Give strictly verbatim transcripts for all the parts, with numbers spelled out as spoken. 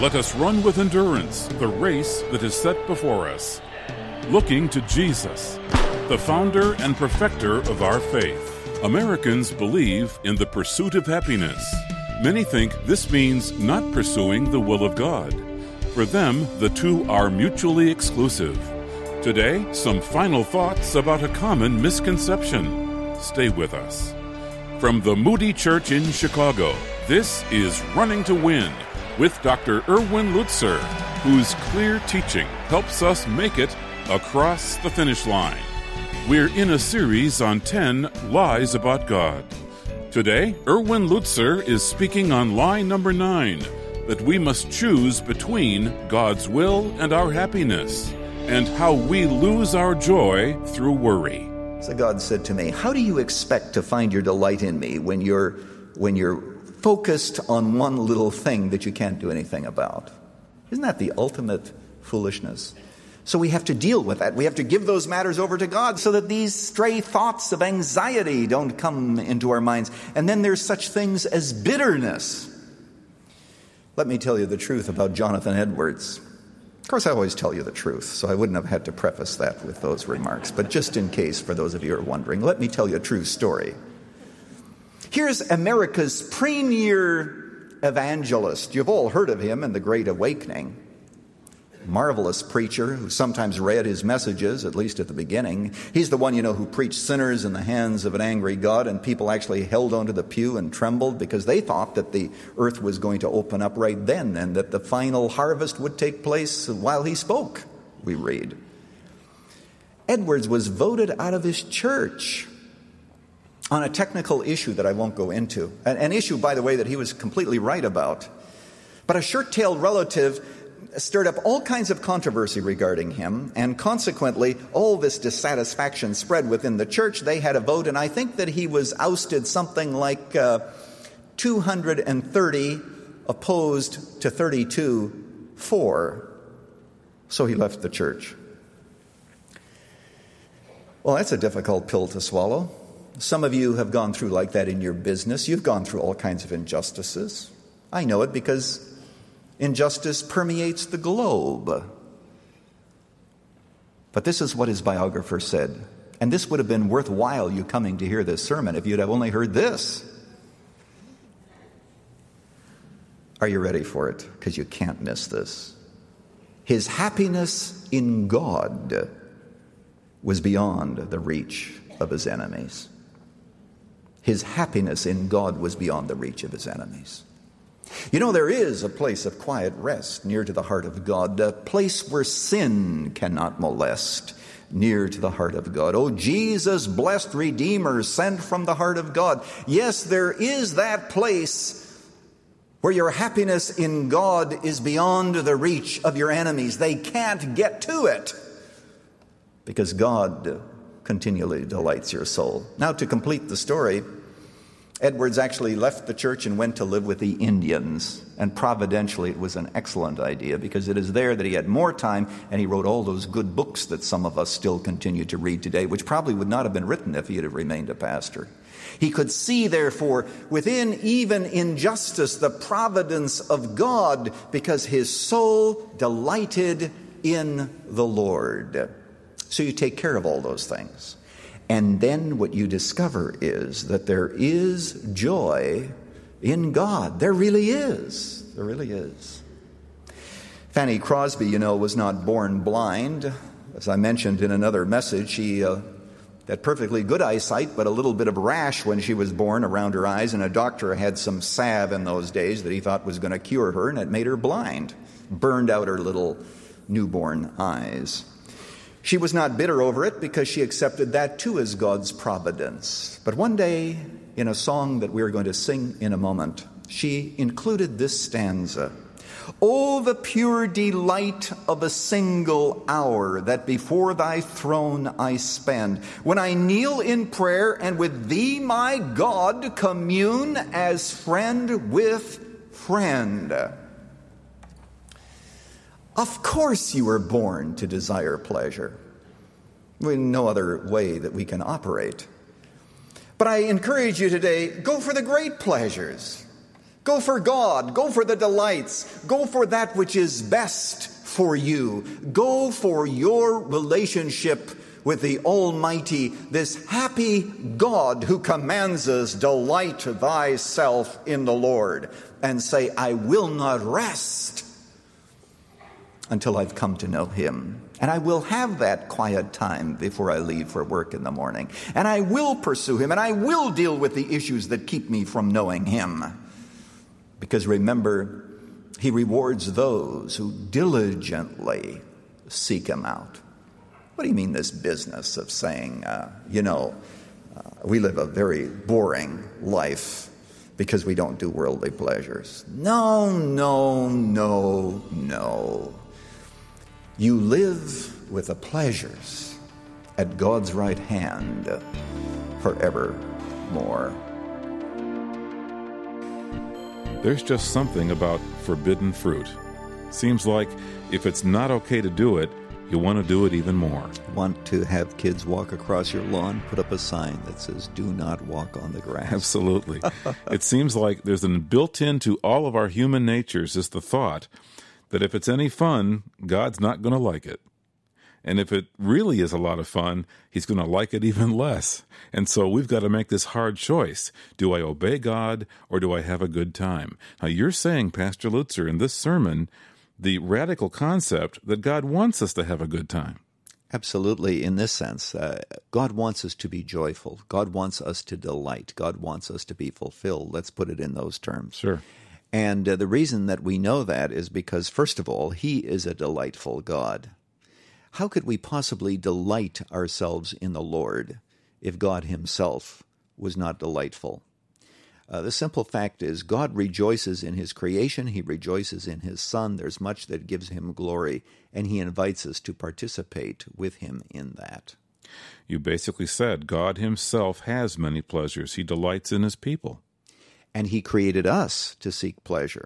Let us run with endurance the race that is set before us, looking to Jesus, the founder and perfecter of our faith. Americans believe in the pursuit of happiness. Many think this means not pursuing the will of God. For them, the two are mutually exclusive. Today, some final thoughts about a common misconception. Stay with us. From the Moody Church in Chicago, this is Running to Win with Doctor Erwin Lutzer, whose clear teaching helps us make it across the finish line. We're in a series on ten lies about God. Today, Erwin Lutzer is speaking on lie number nine, that we must choose between God's will and our happiness, and how we lose our joy through worry. So God said to me, how do you expect to find your delight in me when you're when you're focused on one little thing that you can't do anything about? Isn't that the ultimate foolishness? So we have to deal with that. We have to give those matters over to God so that these stray thoughts of anxiety don't come into our minds. And then there's such things as bitterness. Let me tell you the truth about Jonathan Edwards. Of course, I always tell you the truth, so I wouldn't have had to preface that with those remarks. But just in case, for those of you who are wondering, let me tell you a true story. Here's America's premier evangelist. You've all heard of him in the Great Awakening. Marvelous preacher who sometimes read his messages, at least at the beginning. He's the one, you know, who preached sinners in the hands of an angry God, and people actually held onto the pew and trembled because they thought that the earth was going to open up right then and that the final harvest would take place while he spoke, we read. Edwards was voted out of his church on a technical issue that I won't go into. An, an issue, by the way, that he was completely right about. But a shirt-tailed relative stirred up all kinds of controversy regarding him, and consequently, all this dissatisfaction spread within the church. They had a vote, and I think that he was ousted something like uh, two hundred thirty opposed to thirty-two for. So he left the church. Well, that's a difficult pill to swallow. Some of you have gone through like that in your business. You've gone through all kinds of injustices. I know it because injustice permeates the globe. But this is what his biographer said. And this would have been worthwhile you coming to hear this sermon if you'd have only heard this. Are you ready for it? Because you can't miss this. His happiness in God was beyond the reach of his enemies. His happiness in God was beyond the reach of his enemies. You know, there is a place of quiet rest near to the heart of God, a place where sin cannot molest, near to the heart of God. Oh, Jesus, blessed Redeemer, sent from the heart of God. Yes, there is that place where your happiness in God is beyond the reach of your enemies. They can't get to it because God continually delights your soul. Now, to complete the story, Edwards actually left the church and went to live with the Indians. And providentially, it was an excellent idea because it is there that he had more time and he wrote all those good books that some of us still continue to read today, which probably would not have been written if he had remained a pastor. He could see, therefore, within even injustice, the providence of God because his soul delighted in the Lord. So you take care of all those things. And then what you discover is that there is joy in God. There really is. There really is. Fanny Crosby, you know, was not born blind. As I mentioned in another message, she uh, had perfectly good eyesight, but a little bit of rash when she was born around her eyes, and a doctor had some salve in those days that he thought was going to cure her, and it made her blind, burned out her little newborn eyes. She was not bitter over it because she accepted that too as God's providence. But one day, in a song that we are going to sing in a moment, she included this stanza. Oh, the pure delight of a single hour that before thy throne I spend, when I kneel in prayer and with thee, my God, commune as friend with friend. Of course you were born to desire pleasure. There's no other way that we can operate. But I encourage you today, go for the great pleasures. Go for God. Go for the delights. Go for that which is best for you. Go for your relationship with the Almighty, this happy God who commands us, delight thyself in the Lord, and say, I will not rest until I've come to know him. And I will have that quiet time before I leave for work in the morning. And I will pursue him, and I will deal with the issues that keep me from knowing him. Because remember, he rewards those who diligently seek him out. What do you mean, this business of saying, uh, you know, uh, we live a very boring life because we don't do worldly pleasures? No, no, no, no. You live with the pleasures at God's right hand forevermore. There's just something about forbidden fruit. Seems like if it's not okay to do it, you want to do it even more. Want to have kids walk across your lawn? Put up a sign that says, do not walk on the grass. Absolutely. It seems like there's an built into all of our human natures is the thought that if it's any fun, God's not going to like it. And if it really is a lot of fun, he's going to like it even less. And so we've got to make this hard choice. Do I obey God or do I have a good time? Now, you're saying, Pastor Lutzer, in this sermon, the radical concept that God wants us to have a good time. Absolutely, in this sense. Uh, God wants us to be joyful. God wants us to delight. God wants us to be fulfilled. Let's put it in those terms. Sure. And uh, the reason that we know that is because, first of all, he is a delightful God. How could we possibly delight ourselves in the Lord if God himself was not delightful? Uh, the simple fact is God rejoices in his creation. He rejoices in his Son. There's much that gives him glory, and he invites us to participate with him in that. You basically said God himself has many pleasures. He delights in his people. And he created us to seek pleasure.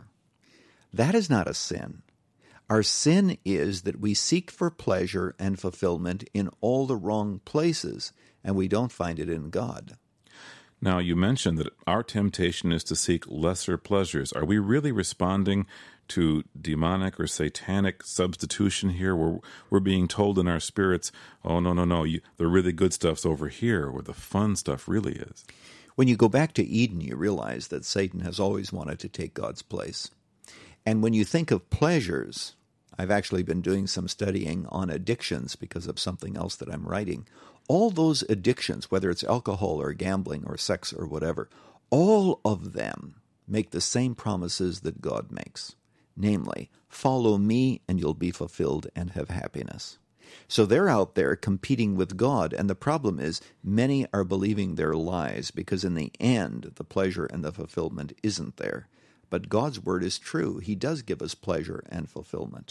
That is not a sin. Our sin is that we seek for pleasure and fulfillment in all the wrong places, and we don't find it in God. Now, you mentioned that our temptation is to seek lesser pleasures. Are we really responding to demonic or satanic substitution here, where we're being told in our spirits, oh, no, no, no, you, the really good stuff's over here, where the fun stuff really is? When you go back to Eden, you realize that Satan has always wanted to take God's place. And when you think of pleasures, I've actually been doing some studying on addictions because of something else that I'm writing. All those addictions, whether it's alcohol or gambling or sex or whatever, all of them make the same promises that God makes. Namely, follow me and you'll be fulfilled and have happiness. So they're out there competing with God, and the problem is many are believing their lies because in the end, the pleasure and the fulfillment isn't there. But God's word is true. He does give us pleasure and fulfillment.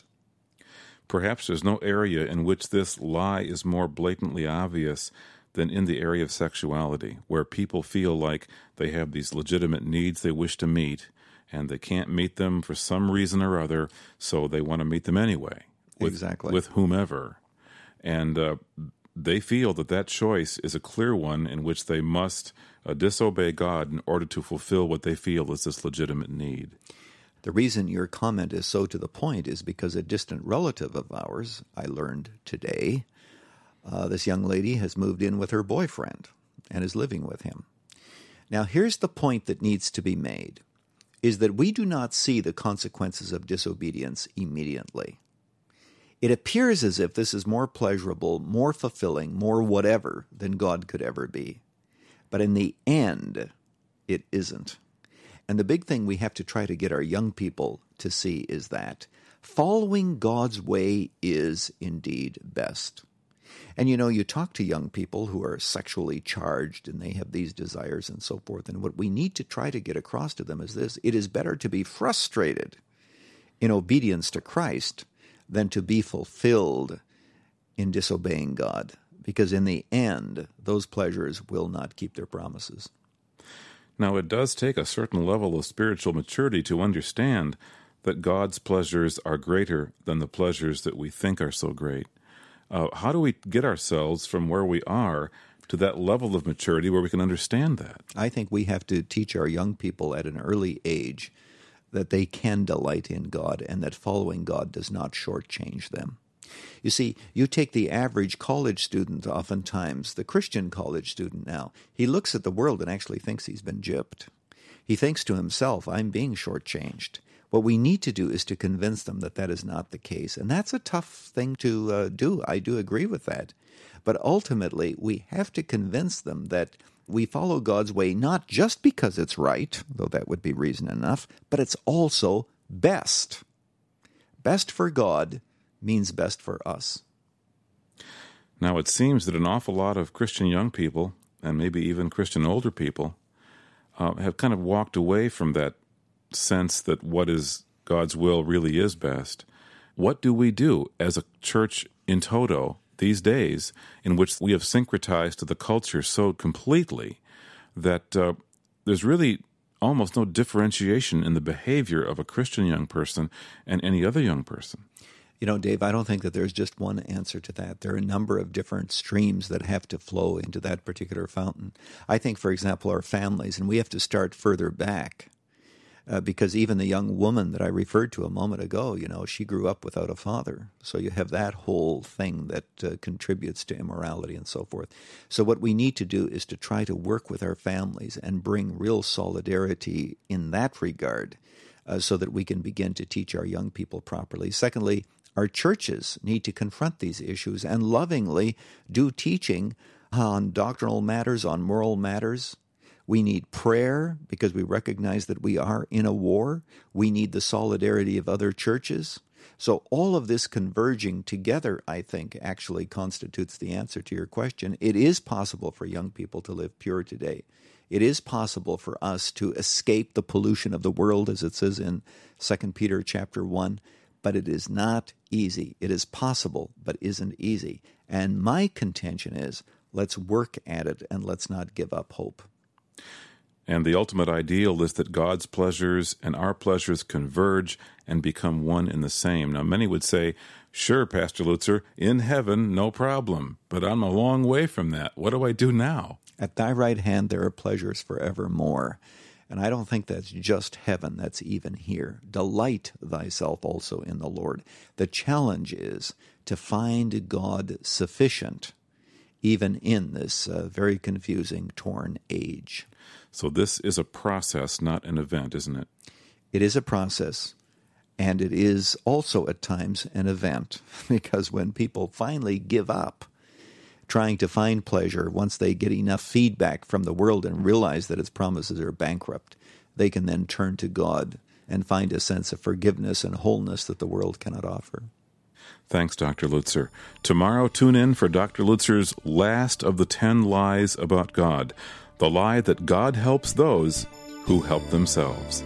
Perhaps there's no area in which this lie is more blatantly obvious than in the area of sexuality, where people feel like they have these legitimate needs they wish to meet, and they can't meet them for some reason or other, so they want to meet them anyway. With, exactly. With whomever. And uh, they feel that that choice is a clear one in which they must uh, disobey God in order to fulfill what they feel is this legitimate need. The reason your comment is so to the point is because a distant relative of ours, I learned today, uh, this young lady has moved in with her boyfriend and is living with him. Now, here's the point that needs to be made, is that we do not see the consequences of disobedience immediately. It appears as if this is more pleasurable, more fulfilling, more whatever than God could ever be. But in the end, it isn't. And the big thing we have to try to get our young people to see is that following God's way is indeed best. And you know, you talk to young people who are sexually charged and they have these desires and so forth, and what we need to try to get across to them is this: it is better to be frustrated in obedience to Christ than to be fulfilled in disobeying God, because in the end, those pleasures will not keep their promises. Now, it does take a certain level of spiritual maturity to understand that God's pleasures are greater than the pleasures that we think are so great. Uh, how do we get ourselves from where we are to that level of maturity where we can understand that? I think we have to teach our young people at an early age that they can delight in God and that following God does not shortchange them. You see, you take the average college student, oftentimes, the Christian college student now, he looks at the world and actually thinks he's been gypped. He thinks to himself, I'm being shortchanged. What we need to do is to convince them that that is not the case. And that's a tough thing to uh, do. I do agree with that. But ultimately, we have to convince them that we follow God's way not just because it's right, though that would be reason enough, but it's also best. Best for God means best for us. Now, it seems that an awful lot of Christian young people, and maybe even Christian older people, uh, have kind of walked away from that sense that what is God's will really is best. What do we do as a church in toto these days, in which we have syncretized to the culture so completely that uh, there's really almost no differentiation in the behavior of a Christian young person and any other young person? You know, Dave, I don't think that there's just one answer to that. There are a number of different streams that have to flow into that particular fountain. I think, for example, our families, and we have to start further back. Uh, because even the young woman that I referred to a moment ago, you know, she grew up without a father. So you have that whole thing that uh, contributes to immorality and so forth. So what we need to do is to try to work with our families and bring real solidarity in that regard uh, so that we can begin to teach our young people properly. Secondly, our churches need to confront these issues and lovingly do teaching on doctrinal matters, on moral matters. We need prayer because we recognize that we are in a war. We need the solidarity of other churches. So all of this converging together, I think, actually constitutes the answer to your question. It is possible for young people to live pure today. It is possible for us to escape the pollution of the world, as it says in Second Peter chapter one, but it is not easy. It is possible, but isn't easy. And my contention is, let's work at it and let's not give up hope. And the ultimate ideal is that God's pleasures and our pleasures converge and become one and the same. Now, many would say, sure, Pastor Lutzer, in heaven, no problem, but I'm a long way from that. What do I do now? At thy right hand there are pleasures forevermore. And I don't think that's just heaven, that's even here. Delight thyself also in the Lord. The challenge is to find God sufficient even in this uh, very confusing, torn age. So this is a process, not an event, isn't it? It is a process, and it is also at times an event, because when people finally give up trying to find pleasure, once they get enough feedback from the world and realize that its promises are bankrupt, they can then turn to God and find a sense of forgiveness and wholeness that the world cannot offer. Thanks, Doctor Lutzer. Tomorrow, tune in for Doctor Lutzer's last of the ten lies about God, the lie that God helps those who help themselves.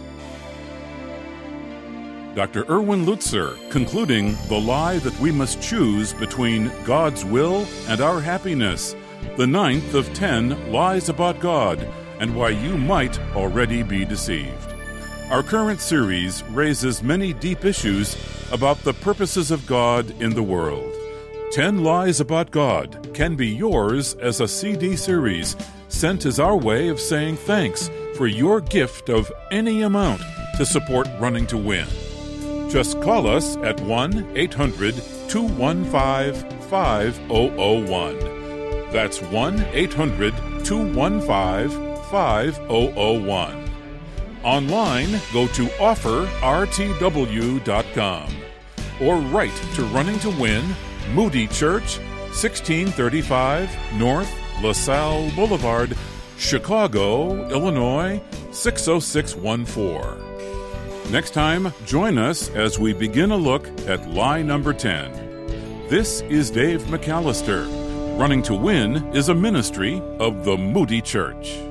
Doctor Erwin Lutzer concluding the lie that we must choose between God's will and our happiness, the ninth of ten lies about God, and why you might already be deceived. Our current series raises many deep issues about the purposes of God in the world. Ten Lies About God can be yours as a C D series, sent as our way of saying thanks for your gift of any amount to support Running to Win. Just call us at one eight hundred two one five five zero zero one. That's one eight hundred two one five five zero zero one. Online, go to offer r t w dot com or write to Running to Win, Moody Church, sixteen thirty-five North LaSalle Boulevard, Chicago, Illinois, six oh six one four. Next time, join us as we begin a look at lie number ten. This is Dave McAllister. Running to Win is a ministry of the Moody Church.